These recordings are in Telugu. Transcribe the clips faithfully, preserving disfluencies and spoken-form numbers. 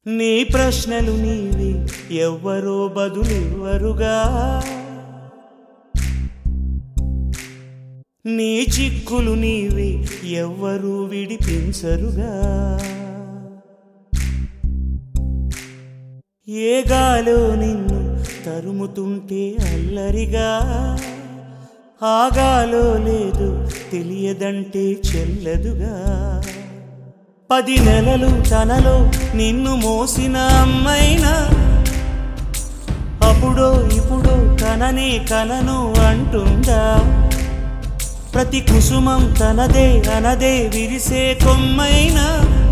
నీ ప్రశ్నలు నీవి ఎవ్వరో బదులివ్వరుగా, నీ చిక్కులు నీవి ఎవ్వరూ విడిపించరుగా. ఏ గాలో నిన్ను తరుముతుంటే అల్లరిగా, ఆగాలో లేదు తెలియదంటే చెల్లదుగా. పది నెలలు తనలో నిన్ను మోసిన అమ్మైనా అప్పుడో ఇప్పుడో కననే కలను అంటుందా. ప్రతి కుసుమం తనదే అనదే విరిసే కొమ్మైనా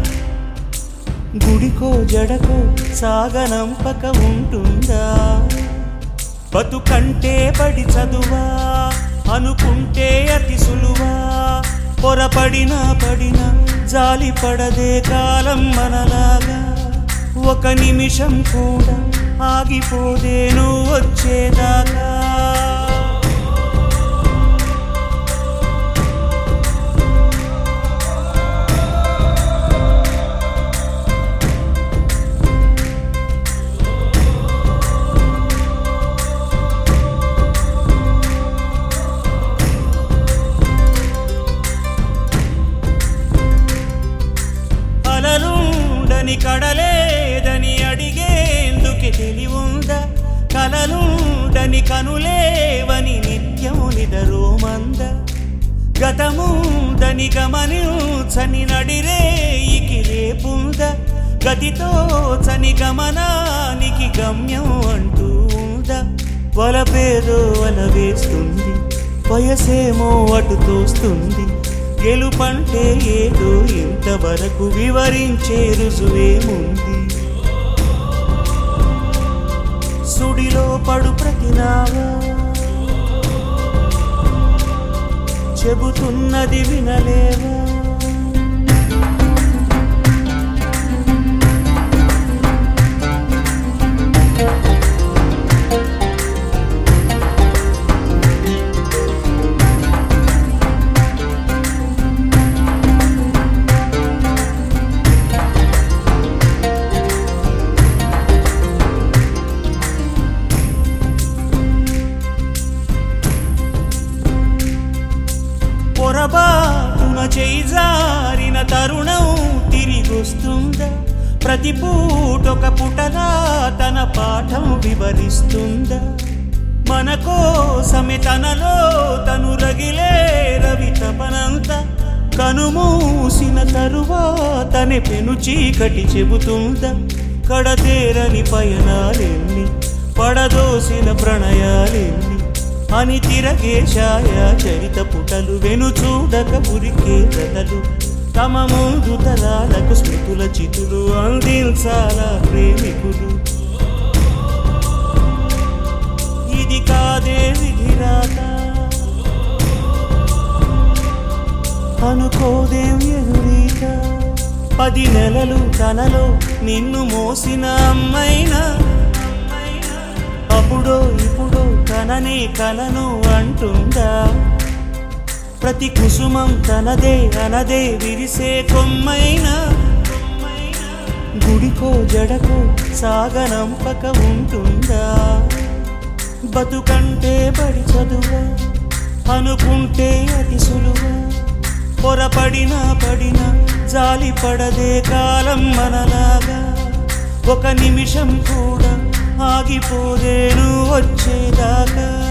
గుడికో జడకో సాగనంపక ఉంటుందా. బతుకంటే పడి చదువా అనుకుంటే అతి సులువా, పొరపడినా పడినా జాలి పడదే కాలం మనలాగా. ఒక నిమిషం కూడా ఆగిపోదే నువ్వు వచ్చేదాకా. కలలుండని కడలేదని అడిగేందుకే తెలివుందా, కలలుండని కనులేవని నిత్యం నిదరోమంద. గతముందని గమనించని నడిరేయికి రేపుందా, గతితో చని గమనానికి గమ్యం అంటూ ఉందా. వలపేదో వల వేస్తుంది, వయసేమో అటు తోస్తుంది. గెలుపంటే ఏదో ఇంతవరకు వివరించే రుజువేముంది. సుడిలో పడు ప్రతినావా చెబుతున్నది వినలేవా. పొరబాటున చేజారిన తరుణం తిరిగొస్తుందా, ప్రతి పూటొక పుటలా తన పాఠం వివరిస్తుందా. మన కోసమే తనలో తను రగిలే రవి తపనంత, కనుమూసిన తరువాతనే పెను చీకటి చెబుతుందా. కడతేరని పయనాలెన్ని పడదోసిన ప్రణయాలెన్ని అని తిరగే ఛాయా చరిత పుటలు, వెను చూడక ఉరికే కథలు. తమ ముందు తరాలకు స్మృతుల చితులు అందించాల ప్రేమికులు. ఇది కాదే విధిరాత అనుకోదేం ఎదురీత. పది నెలలు తనలో నిన్ను మోసిన అమ్మైనా అప్పుడో ఇప్పుడో కననే కలను అంటుందా. ప్రతి కుసుమం తనదే అనదే విరిసే కొమ్మైనా గుడికో జడకో సాగనంపక ఉంటుందా. బతుకంటే పడి చదువా అనుకుంటే అతి సులువా, పొరపడినా పడినా జాలి పడదే కాలం మనలాగా. ఒక నిమిషం కూడా ఆగిపోదే నువ్వు వచ్చేదాకా.